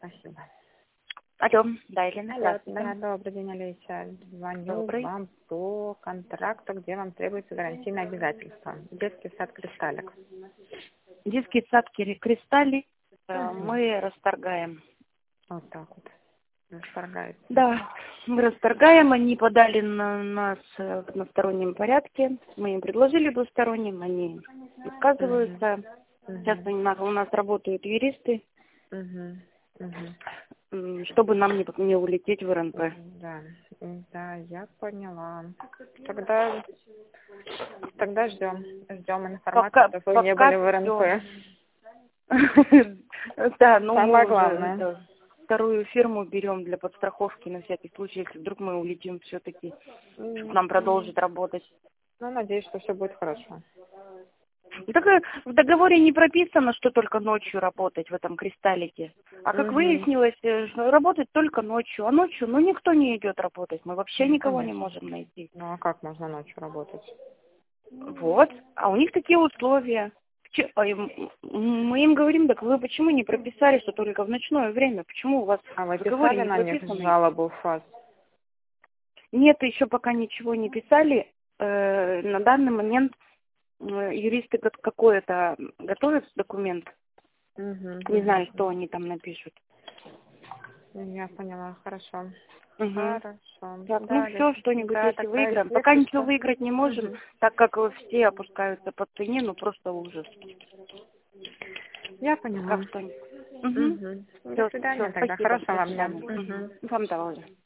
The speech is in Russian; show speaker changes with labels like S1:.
S1: Спасибо.
S2: Алло, да, Елена,
S1: Алло,
S2: здравствуйте.
S1: да, добрый день, Олеся. Звоню
S2: Добрый.
S1: вам по контракту, где вам требуется гарантийное обязательство. Детский сад «Кристаллик».
S2: Детский сад «Кристаллик»
S1: Мгм.
S2: мы расторгаем.
S1: Вот так вот. Расторгаете.
S2: Да, мы расторгаем, они подали на нас в одностороннем порядке. Мы им предложили двусторонним, они отказываются. Сейчас
S1: Мгм.
S2: у нас работают юристы,
S1: Мгм. Мгм.
S2: чтобы нам не улететь в РНП.
S1: Да, да, я поняла. Тогда, тогда ждем информацию, чтобы вы не были в
S2: Всё.
S1: РНП.
S2: Да, ну мы
S1: Самое главное.
S2: уже вторую фирму берем для подстраховки на всякий случай, если вдруг мы улетим все-таки, чтобы нам продолжить работать.
S1: Ну, надеюсь, что все будет хорошо.
S2: Так в договоре не прописано, что только ночью работать в этом «Кристаллике». А как
S1: Угу.
S2: выяснилось, работать только ночью. А ночью, никто не идет работать. Мы вообще
S1: Ну,
S2: никого не
S1: конечно.
S2: можем найти.
S1: Ну, а как можно ночью работать?
S2: Вот. А у них такие условия. Мы им говорим, так вы почему не прописали, что только в ночное время? Почему у вас
S1: А
S2: в
S1: вы
S2: договоре
S1: писали
S2: не
S1: на них
S2: прописано?
S1: жалобу в ФАС?
S2: Нет, еще пока ничего не писали. На данный момент юристы какой-то готовят документ. Не знаю, что они там напишут.
S1: Я поняла, хорошо.
S2: Угу.
S1: Хорошо.
S2: Так,
S1: Да,
S2: все, что-нибудь,
S1: да,
S2: если
S1: тогда,
S2: выиграем. Пока
S1: если
S2: ничего
S1: что.
S2: выиграть не можем,
S1: Мгм.
S2: так как все опускаются по цене, просто ужас.
S1: Я поняла.
S2: Как что? Угу.
S1: Угу. До
S2: Все,
S1: свидания тогда.
S2: спасибо.
S1: Хорошего
S2: До
S1: вам дня.
S2: свидания.
S1: Угу.
S2: Угу. Вам того же.